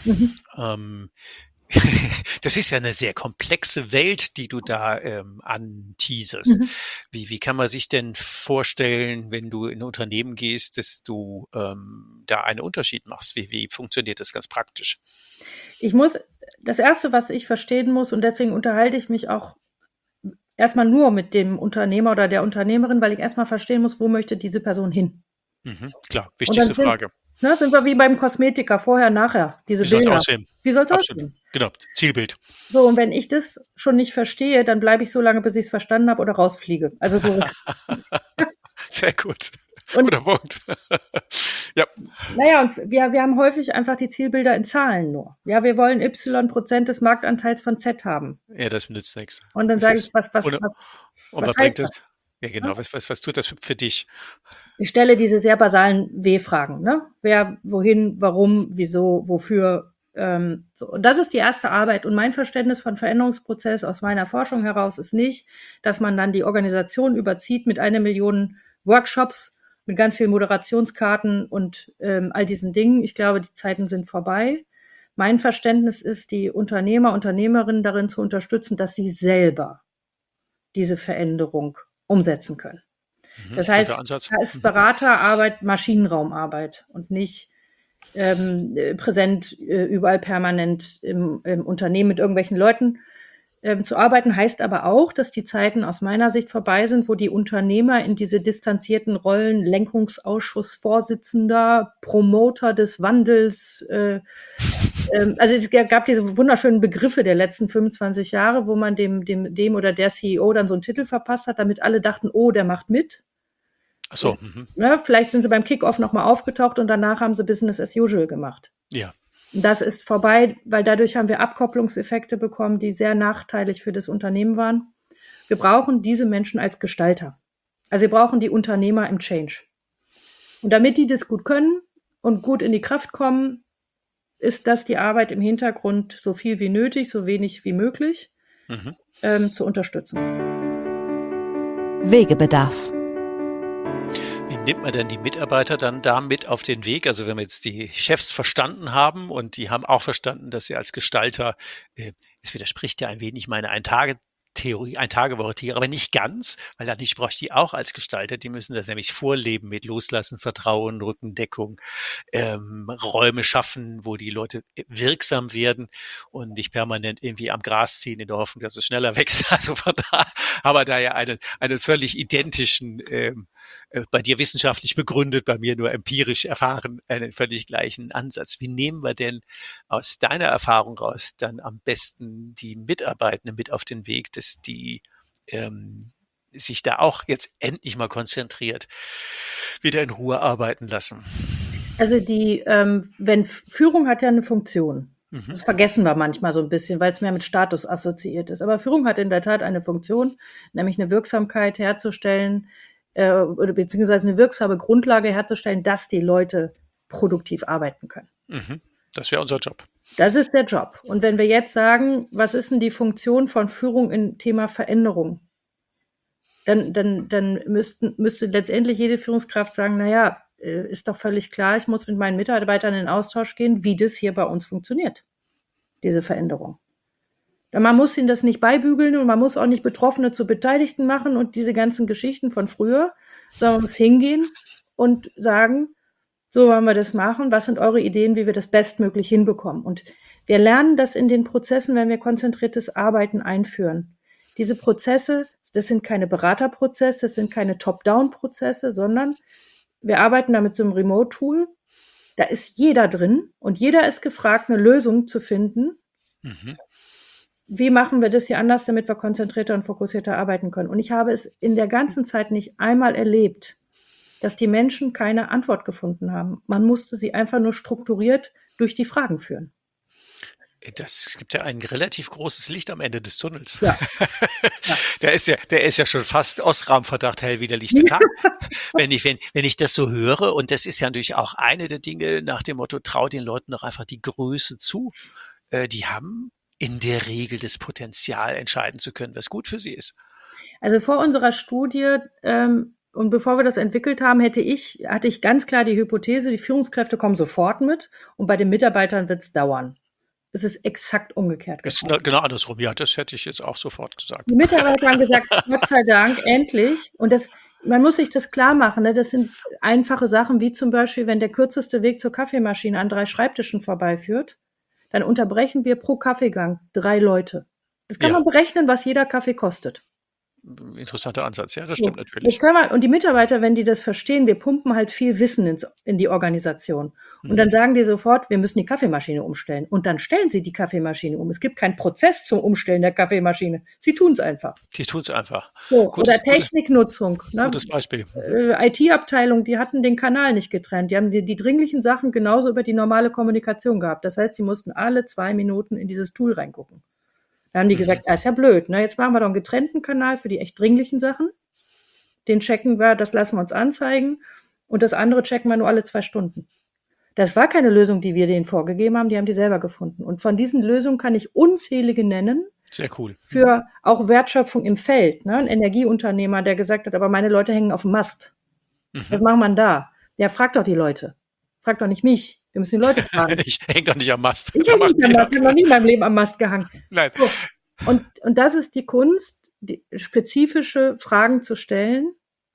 Das ist ja eine sehr komplexe Welt, die du da anteaserst. Wie kann man sich denn vorstellen, wenn du in ein Unternehmen gehst, dass du da einen Unterschied machst? Wie funktioniert das ganz praktisch? Das Erste, was ich verstehen muss, und deswegen unterhalte ich mich auch erstmal nur mit dem Unternehmer oder der Unternehmerin, weil ich erstmal verstehen muss, wo möchte diese Person hin? Klar, wichtigste Frage. Sind wir wie beim Kosmetiker, vorher, nachher, diese Bilder. Wie soll es aussehen? Wie soll es aussehen? Genau, Zielbild. So, und wenn ich das schon nicht verstehe, dann bleibe ich so lange, bis ich es verstanden habe oder rausfliege. Also so. Sehr gut. Guter Punkt. Ja. Naja, und wir haben häufig einfach die Zielbilder in Zahlen nur. Ja, wir wollen Y% des Marktanteils von Z haben. Ja, das nützt nichts. Und dann sage ich, was was heißt bringt das? das? Ja, genau. Was tut das für dich? Ich stelle diese sehr basalen W-Fragen, ne? Wer, wohin, warum, wieso, wofür. So. Und das ist die erste Arbeit. Und mein Verständnis von Veränderungsprozess aus meiner Forschung heraus ist nicht, dass man dann die Organisation überzieht mit 1 Million Workshops, mit ganz vielen Moderationskarten und all diesen Dingen. Ich glaube, die Zeiten sind vorbei. Mein Verständnis ist, die Unternehmer, Unternehmerinnen darin zu unterstützen, dass sie selber diese Veränderung umsetzen können. Das heißt, da ist Beraterarbeit Maschinenraumarbeit und nicht präsent überall permanent im Unternehmen mit irgendwelchen Leuten zu arbeiten. Heißt aber auch, dass die Zeiten aus meiner Sicht vorbei sind, wo die Unternehmer in diese distanzierten Rollen Lenkungsausschussvorsitzender, Promoter des Wandels, also es gab diese wunderschönen Begriffe der letzten 25 Jahre, wo man dem oder der CEO dann so einen Titel verpasst hat, damit alle dachten, oh, der macht mit. Ach so. Ne, vielleicht sind sie beim Kickoff nochmal aufgetaucht und danach haben sie Business as usual gemacht. Ja. Das ist vorbei, weil dadurch haben wir Abkopplungseffekte bekommen, die sehr nachteilig für das Unternehmen waren. Wir brauchen diese Menschen als Gestalter. Also wir brauchen die Unternehmer im Change. Und damit die das gut können und gut in die Kraft kommen, ist das die Arbeit im Hintergrund so viel wie nötig, so wenig wie möglich zu unterstützen. Wegebedarf. Wie nimmt man denn die Mitarbeiter dann da mit auf den Weg? Also wenn wir jetzt die Chefs verstanden haben und die haben auch verstanden, dass sie als Gestalter, es widerspricht ja ein wenig meiner Ein-Tage-Woche-Theorie, aber nicht ganz, weil natürlich brauche ich die auch als Gestalter. Die müssen das nämlich vorleben mit Loslassen, Vertrauen, Rückendeckung, Räume schaffen, wo die Leute wirksam werden und nicht permanent irgendwie am Gras ziehen in der Hoffnung, dass es schneller wächst. Also von da haben wir da ja einen völlig identischen, bei dir wissenschaftlich begründet, bei mir nur empirisch erfahren, einen völlig gleichen Ansatz. Wie nehmen wir denn aus deiner Erfahrung raus dann am besten die Mitarbeitenden mit auf den Weg, dass die sich da auch jetzt endlich mal konzentriert wieder in Ruhe arbeiten lassen? Also wenn Führung hat ja eine Funktion. Das vergessen wir manchmal so ein bisschen, weil es mehr mit Status assoziiert ist. Aber Führung hat in der Tat eine Funktion, nämlich eine Wirksamkeit herzustellen, oder beziehungsweise eine wirksame Grundlage herzustellen, dass die Leute produktiv arbeiten können. Das wäre unser Job. Das ist der Job. Und wenn wir jetzt sagen, was ist denn die Funktion von Führung im Thema Veränderung? Dann müsste letztendlich jede Führungskraft sagen, naja, ist doch völlig klar, ich muss mit meinen Mitarbeitern in den Austausch gehen, wie das hier bei uns funktioniert, diese Veränderung. Man muss ihnen das nicht beibügeln und man muss auch nicht Betroffene zu Beteiligten machen und diese ganzen Geschichten von früher, sondern man muss hingehen und sagen, so wollen wir das machen, was sind eure Ideen, wie wir das bestmöglich hinbekommen. Und wir lernen das in den Prozessen, wenn wir konzentriertes Arbeiten einführen. Diese Prozesse, das sind keine Beraterprozesse, das sind keine Top-Down-Prozesse, sondern wir arbeiten da mit so einem Remote-Tool. Da ist jeder drin und jeder ist gefragt, eine Lösung zu finden. Wie machen wir das hier anders, damit wir konzentrierter und fokussierter arbeiten können? Und ich habe es in der ganzen Zeit nicht einmal erlebt, dass die Menschen keine Antwort gefunden haben. Man musste sie einfach nur strukturiert durch die Fragen führen. Das gibt ja ein relativ großes Licht am Ende des Tunnels. Ja. Der ist ja schon fast Ostrahmenverdacht, hellwider lichter Tag. Wenn ich das so höre, und das ist ja natürlich auch eine der Dinge nach dem Motto, trau den Leuten doch einfach die Größe zu. Die haben in der Regel das Potenzial, entscheiden zu können, was gut für sie ist. Also vor unserer Studie und bevor wir das entwickelt haben, hatte ich ganz klar die Hypothese, die Führungskräfte kommen sofort mit und bei den Mitarbeitern wird es dauern. Es ist exakt umgekehrt. Ist genau andersrum. Ja, das hätte ich jetzt auch sofort gesagt. Die Mitarbeiter haben gesagt, Gott sei Dank, endlich. Und man muss sich das klar machen. Ne? Das sind einfache Sachen, wie zum Beispiel, wenn der kürzeste Weg zur Kaffeemaschine an 3 Schreibtischen vorbeiführt, dann unterbrechen wir pro Kaffeegang 3 Leute. Das kann man berechnen, was jeder Kaffee kostet. ein interessanter Ansatz. Ja, das So, stimmt jetzt natürlich. und die Mitarbeiter, wenn die das verstehen, wir pumpen halt viel Wissen in die Organisation. Und dann sagen die sofort, wir müssen die Kaffeemaschine umstellen. Und dann stellen sie die Kaffeemaschine um. Es gibt keinen Prozess zum Umstellen der Kaffeemaschine. Sie tun es einfach. Die tun es einfach. So, oder Gutes, Techniknutzung. Ne? gutes Beispiel. IT-Abteilung, die hatten den Kanal nicht getrennt. Die haben die dringlichen Sachen genauso über die normale Kommunikation gehabt. Das heißt, die mussten alle 2 Minuten in dieses Tool reingucken. Da haben die gesagt, ist ja blöd. Ne? Jetzt machen wir doch einen getrennten Kanal für die echt dringlichen Sachen. Den checken wir, das lassen wir uns anzeigen. Und das andere checken wir nur alle 2 Stunden. Das war keine Lösung, die wir denen vorgegeben haben. Die haben die selber gefunden. Und von diesen Lösungen kann ich unzählige nennen. Sehr cool. Für auch Wertschöpfung im Feld. Ne? Ein Energieunternehmer, der gesagt hat, aber meine Leute hängen auf dem Mast. Was macht man da? Ja, fragt doch die Leute. Fragt doch nicht mich. Wir müssen die Leute fragen. Ich hänge doch nicht am Mast. Ich hänge nicht am Mast. Ich habe noch nie in meinem Leben am Mast gehangen. Nein. So. Und das ist die Kunst, die spezifische Fragen zu stellen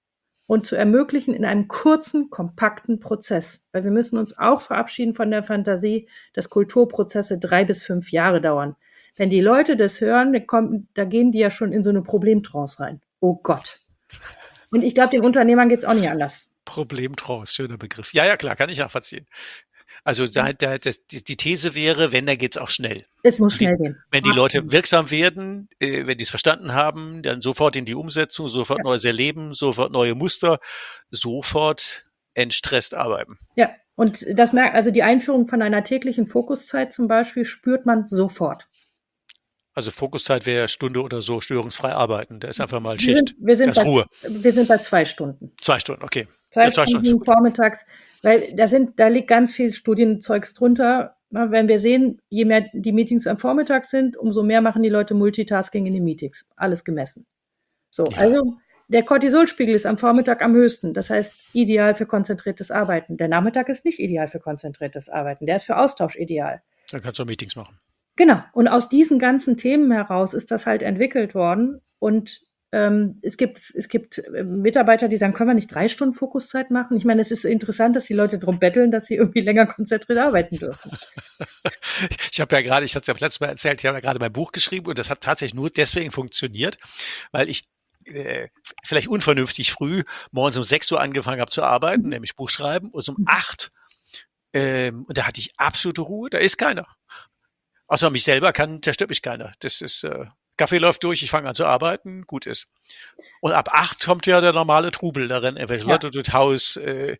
und zu ermöglichen in einem kurzen, kompakten Prozess. Weil wir müssen uns auch verabschieden von der Fantasie, dass Kulturprozesse 3 bis 5 Jahre dauern. Wenn die Leute das hören, da gehen die ja schon in so eine Problemtrance rein. Oh Gott. Und ich glaube, den Unternehmern geht's auch nicht anders. Problemtrance, schöner Begriff. Ja, klar, kann ich nachvollziehen. Also die These wäre, wenn, dann geht's auch schnell. Es muss schnell gehen. Wenn die Leute wirksam werden, wenn die es verstanden haben, dann sofort in die Umsetzung, sofort neues Erleben, sofort neue Muster, sofort entstresst arbeiten. Ja, und also die Einführung von einer täglichen Fokuszeit zum Beispiel spürt man sofort. Also Fokuszeit wäre Stunde oder so störungsfrei arbeiten. Da ist einfach mal Schicht. Wir sind Ruhe. Wir sind bei 2 Stunden. 2 Stunden, okay. 2 Stunden vormittags, weil da liegt ganz viel Studienzeugs drunter. Wenn wir sehen, je mehr die Meetings am Vormittag sind, umso mehr machen die Leute Multitasking in den Meetings. Alles gemessen. So, ja. Also der Cortisolspiegel ist am Vormittag am höchsten. Das heißt, ideal für konzentriertes Arbeiten. Der Nachmittag ist nicht ideal für konzentriertes Arbeiten. Der ist für Austausch ideal. Dann kannst du Meetings machen. Genau. Und aus diesen ganzen Themen heraus ist das halt entwickelt worden. Und es gibt Mitarbeiter, die sagen, können wir nicht 3 Stunden Fokuszeit machen? Ich meine, es ist interessant, dass die Leute darum betteln, dass sie irgendwie länger konzentriert arbeiten dürfen. Ich hatte es ja letztes Mal erzählt, ich habe ja gerade mein Buch geschrieben und das hat tatsächlich nur deswegen funktioniert, weil ich vielleicht unvernünftig früh morgens um 6 Uhr angefangen habe zu arbeiten, nämlich Buch schreiben, und um 8 und da hatte ich absolute Ruhe, da ist keiner. Außer mich selber da stört mich keiner. Das ist Kaffee läuft durch, ich fange an zu arbeiten, gut ist. Und ab 8 kommt ja der normale Trubel, da rennen irgendwelche Leute durchs Haus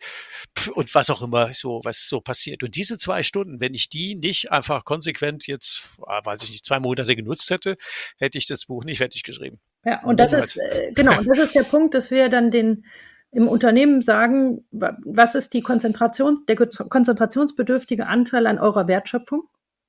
und was auch immer was so passiert. Und diese 2 Stunden, wenn ich die nicht einfach konsequent jetzt, weiß ich nicht, 2 Monate genutzt hätte, hätte ich das Buch nicht fertig geschrieben. Ja, und das ist, und das ist der Punkt, dass wir dann im Unternehmen sagen, was ist der konzentrationsbedürftige Anteil an eurer Wertschöpfung?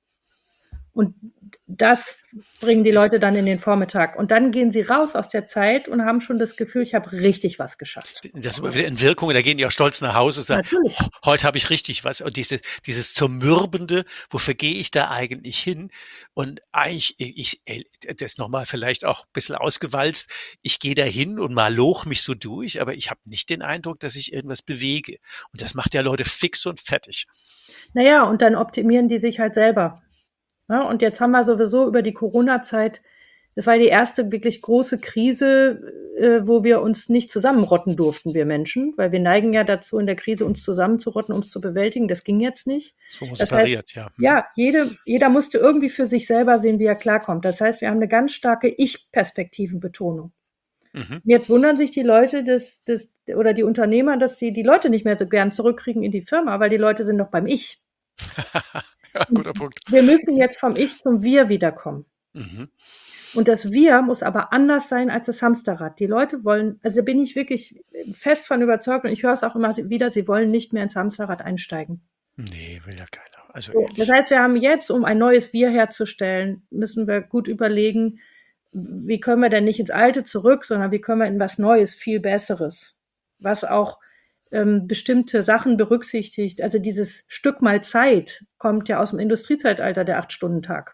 Und das bringen die Leute dann in den Vormittag. Und dann gehen sie raus aus der Zeit und haben schon das Gefühl, ich habe richtig was geschafft. Das ist immer wieder in Wirkung, da gehen die auch stolz nach Hause und sagen, heute habe ich richtig was. Und dieses Zermürbende, wofür gehe ich da eigentlich hin? Und eigentlich, das nochmal vielleicht auch ein bisschen ausgewalzt, ich gehe da hin und mal loch mich so durch, aber ich habe nicht den Eindruck, dass ich irgendwas bewege. Und das macht ja Leute fix und fertig. Naja, und dann optimieren die sich halt selber. Ja, und jetzt haben wir sowieso über die Corona-Zeit, das war die erste wirklich große Krise, wo wir uns nicht zusammenrotten durften, wir Menschen, weil wir neigen ja dazu, in der Krise uns zusammenzurotten, um es zu bewältigen. Das ging jetzt nicht. So separiert, ja. Ja, jeder musste irgendwie für sich selber sehen, wie er klarkommt. Das heißt, wir haben eine ganz starke Ich-Perspektiven-Betonung. Mhm. Jetzt wundern sich die Leute oder die Unternehmer, dass sie die Leute nicht mehr so gern zurückkriegen in die Firma, weil die Leute sind noch beim Ich. Ja, guter Punkt. Wir müssen jetzt vom Ich zum Wir wiederkommen. Mhm. Und das Wir muss aber anders sein als das Hamsterrad. Die Leute wollen, also bin ich wirklich fest von überzeugt und ich höre es auch immer wieder, sie wollen nicht mehr ins Hamsterrad einsteigen. Nee, will ja keiner. Also das heißt, wir haben jetzt, um ein neues Wir herzustellen, müssen wir gut überlegen, wie können wir denn nicht ins Alte zurück, sondern wie können wir in was Neues, viel Besseres, was auch bestimmte Sachen berücksichtigt. Also dieses Stück mal Zeit kommt ja aus dem Industriezeitalter, der 8-Stunden-Tag.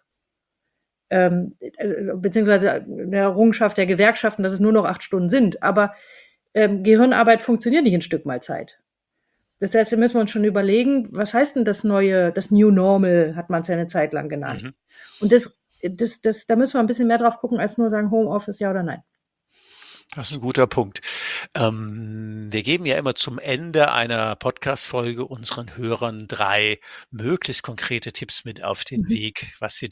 Beziehungsweise der Errungenschaft der Gewerkschaften, dass es nur noch 8 Stunden sind. Aber Gehirnarbeit funktioniert nicht in Stück mal Zeit. Das heißt, da müssen wir uns schon überlegen, was heißt denn das New Normal, hat man es ja eine Zeit lang genannt. Mhm. Und da müssen wir ein bisschen mehr drauf gucken, als nur sagen Homeoffice, ja oder nein. Das ist ein guter Punkt. Wir geben ja immer zum Ende einer Podcast-Folge unseren Hörern 3 möglichst konkrete Tipps mit auf den Weg,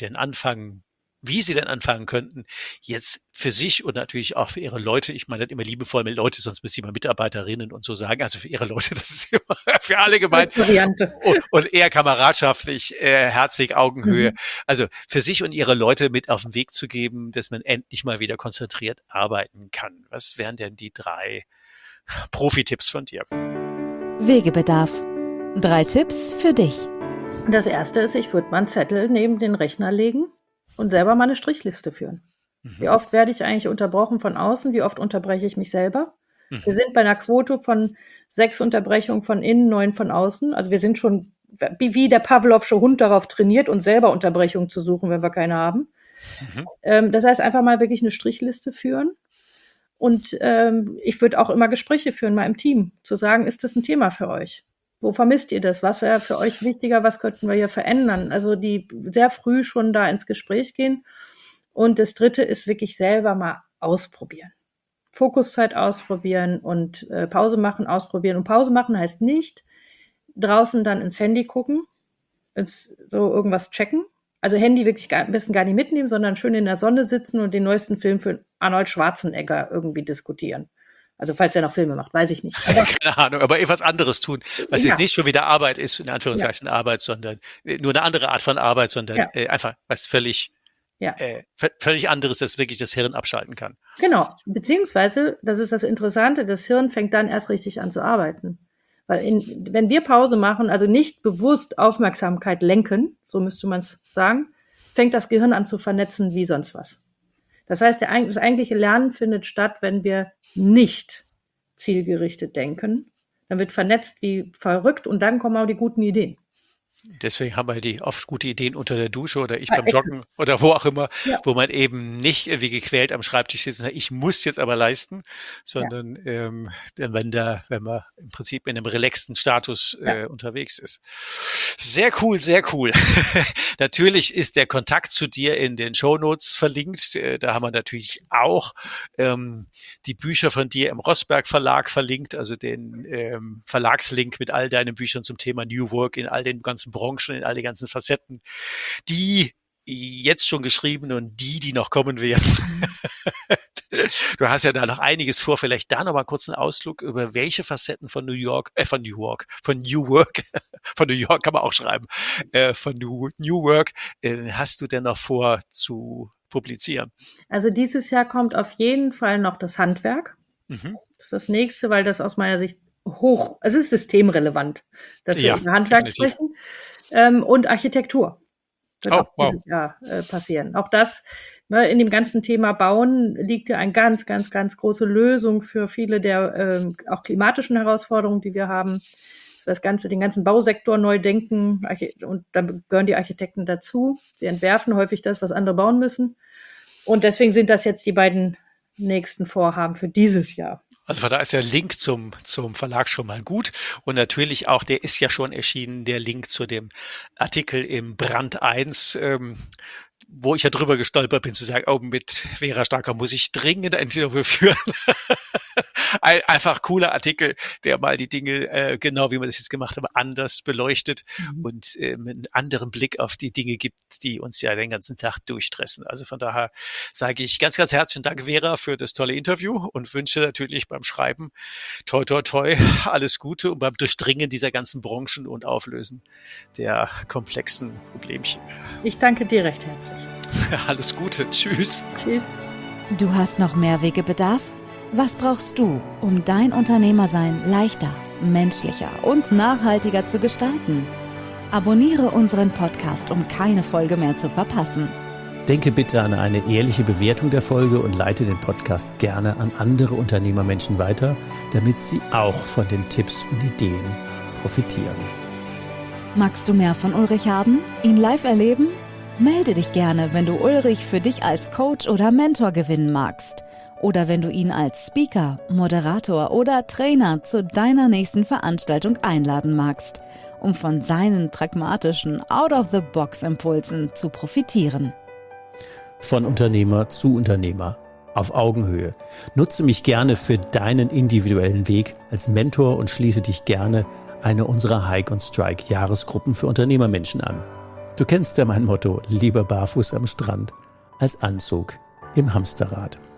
wie sie denn anfangen könnten, jetzt für sich und natürlich auch für ihre Leute. Ich meine das immer liebevoll mit Leute, sonst müsste ich mal Mitarbeiterinnen und so sagen. Also für ihre Leute, das ist immer für alle gemeint. Und eher kameradschaftlich, herzlich, Augenhöhe. Also für sich und ihre Leute mit auf den Weg zu geben, dass man endlich mal wieder konzentriert arbeiten kann. Was wären denn die 3 Profi-Tipps von dir? Wegebedarf. 3 Tipps für dich. Das erste ist, ich würde mal einen Zettel neben den Rechner legen und selber mal eine Strichliste führen. Wie oft werde ich eigentlich unterbrochen von außen? Wie oft unterbreche ich mich selber? Wir sind bei einer Quote von 6 Unterbrechungen von innen, 9 von außen. Also wir sind schon wie der Pavlovsche Hund darauf trainiert, uns selber Unterbrechungen zu suchen, wenn wir keine haben. Das heißt, einfach mal wirklich eine Strichliste führen. Und ich würde auch immer Gespräche führen, mal im Team, zu sagen, ist das ein Thema für euch? Wo vermisst ihr das? Was wäre für euch wichtiger? Was könnten wir hier verändern? Also die sehr früh schon da ins Gespräch gehen. Und das Dritte ist wirklich selber mal ausprobieren. Fokuszeit ausprobieren und Pause machen, ausprobieren. Und Pause machen heißt nicht draußen dann ins Handy gucken, so irgendwas checken. Also Handy wirklich am besten gar nicht mitnehmen, sondern schön in der Sonne sitzen und den neuesten Film für Arnold Schwarzenegger irgendwie diskutieren. Also falls er noch Filme macht, weiß ich nicht. Keine Ahnung, aber etwas anderes tun, was jetzt nicht schon wieder Arbeit ist, in Anführungszeichen Arbeit, sondern nur eine andere Art von Arbeit, sondern einfach was völlig anderes, das wirklich das Hirn abschalten kann. Genau, beziehungsweise, das ist das Interessante, das Hirn fängt dann erst richtig an zu arbeiten. Weil wenn wir Pause machen, also nicht bewusst Aufmerksamkeit lenken, so müsste man es sagen, fängt das Gehirn an zu vernetzen wie sonst was. Das heißt, das eigentliche Lernen findet statt, wenn wir nicht zielgerichtet denken. Dann wird vernetzt wie verrückt und dann kommen auch die guten Ideen. Deswegen haben wir die oft gute Ideen unter der Dusche oder ich beim Joggen oder wo auch immer, wo man eben nicht wie gequält am Schreibtisch sitzt und sagt, ich muss jetzt aber leisten, sondern wenn man im Prinzip in einem relaxten Status unterwegs ist. Sehr cool, sehr cool. Natürlich ist der Kontakt zu dir in den Shownotes verlinkt. Da haben wir natürlich auch die Bücher von dir im Rossberg Verlag verlinkt, also den Verlagslink mit all deinen Büchern zum Thema New Work in all den ganzen Branchen, in all den ganzen Facetten, die jetzt schon geschrieben und die noch kommen werden. Du hast ja da noch einiges vor, vielleicht da noch mal kurz einen Ausflug über welche Facetten von New York kann man auch schreiben, von New Work hast du denn noch vor zu publizieren? Also dieses Jahr kommt auf jeden Fall noch das Handwerk. Das ist das nächste, weil das aus meiner Sicht es ist systemrelevant, dass wir über Handwerk sprechen. Und Architektur wird auch dieses Jahr passieren. Auch das, in dem ganzen Thema Bauen liegt ja eine ganz, ganz, ganz große Lösung für viele der auch klimatischen Herausforderungen, die wir haben. Dass wir den ganzen Bausektor neu denken und dann gehören die Architekten dazu. Sie entwerfen häufig das, was andere bauen müssen. Und deswegen sind das jetzt die beiden nächsten Vorhaben für dieses Jahr. Also da ist der Link zum Verlag schon mal gut. Und natürlich auch, der ist ja schon erschienen, der Link zu dem Artikel im Brand 1, wo ich ja drüber gestolpert bin, zu sagen, mit Vera Starker muss ich dringend ein Interview führen. Einfach cooler Artikel, der mal die Dinge, genau wie wir das jetzt gemacht haben, anders beleuchtet und mit einem anderen Blick auf die Dinge gibt, die uns ja den ganzen Tag durchstressen. Also von daher sage ich ganz, ganz herzlichen Dank, Vera, für das tolle Interview und wünsche natürlich beim Schreiben toi, toi, toi, alles Gute und beim Durchdringen dieser ganzen Branchen und Auflösen der komplexen Problemchen. Ich danke dir recht herzlich. Alles Gute. Tschüss. Tschüss. Du hast noch mehr Wegebedarf? Was brauchst du, um dein Unternehmersein leichter, menschlicher und nachhaltiger zu gestalten? Abonniere unseren Podcast, um keine Folge mehr zu verpassen. Denke bitte an eine ehrliche Bewertung der Folge und leite den Podcast gerne an andere Unternehmermenschen weiter, damit sie auch von den Tipps und Ideen profitieren. Magst du mehr von Ulrich haben? Ihn live erleben? Melde dich gerne, wenn du Ulrich für dich als Coach oder Mentor gewinnen magst. Oder wenn du ihn als Speaker, Moderator oder Trainer zu deiner nächsten Veranstaltung einladen magst, um von seinen pragmatischen Out-of-the-Box-Impulsen zu profitieren. Von Unternehmer zu Unternehmer. auf Augenhöhe. Nutze mich gerne für deinen individuellen Weg als Mentor und schließe dich gerne einer unserer Hike on Strike Jahresgruppen für Unternehmermenschen an. Du kennst ja mein Motto, lieber barfuß am Strand als Anzug im Hamsterrad.